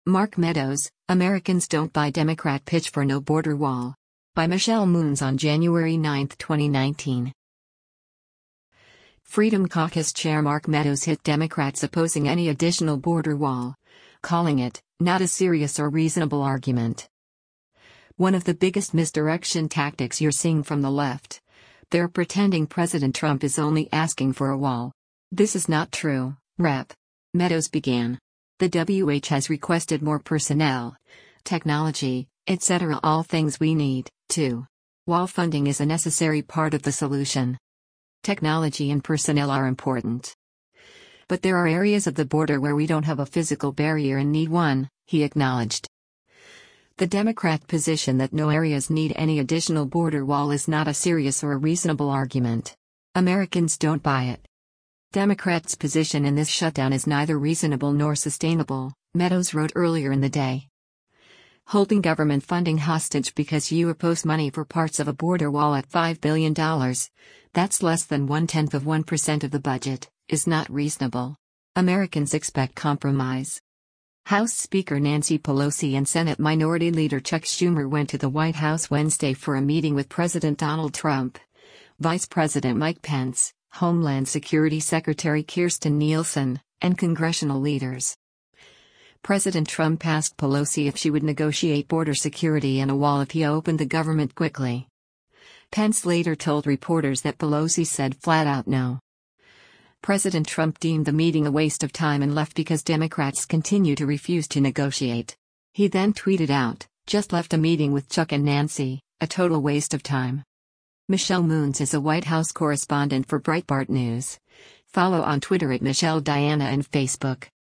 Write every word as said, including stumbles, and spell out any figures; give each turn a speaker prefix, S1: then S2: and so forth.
S1: Mark Meadows, Americans Don't Buy Democrat Pitch for No Border Wall. By Michelle Moons on January ninth, twenty nineteen. Freedom Caucus Chair Mark Meadows hit Democrats opposing any additional border wall, calling it not a serious or reasonable argument. One of the biggest misdirection tactics you're seeing from the left. They're pretending President Trump is only asking for a wall. This is not true, Representative Meadows began. The W H has requested more personnel, technology, et cetera, all things we need, too. Wall funding is a necessary part of the solution. Technology and personnel are important. But there are areas of the border where we don't have a physical barrier and need one, he acknowledged. The Democrat position that no areas need any additional border wall is not a serious or a reasonable argument. Americans don't buy it. Democrats' position in this shutdown is neither reasonable nor sustainable, Meadows wrote earlier in the day. Holding government funding hostage because you oppose money for parts of a border wall at five billion dollars, that's less than one-tenth of one percent of the budget, is not reasonable. Americans expect compromise. House Speaker Nancy Pelosi and Senate Minority Leader Chuck Schumer went to the White House Wednesday for a meeting with President Donald Trump, Vice President Mike Pence, Homeland Security Secretary Kirstjen Nielsen, and congressional leaders. President Trump asked Pelosi if she would negotiate border security and a wall if he opened the government quickly. Pence later told reporters that Pelosi said flat out no. President Trump deemed the meeting a waste of time and left because Democrats continue to refuse to negotiate. He then tweeted out, "Just left a meeting with Chuck and Nancy, a total waste of time." Michelle Moons is a White House correspondent for Breitbart News. Follow on Twitter at Michelle Diana and Facebook.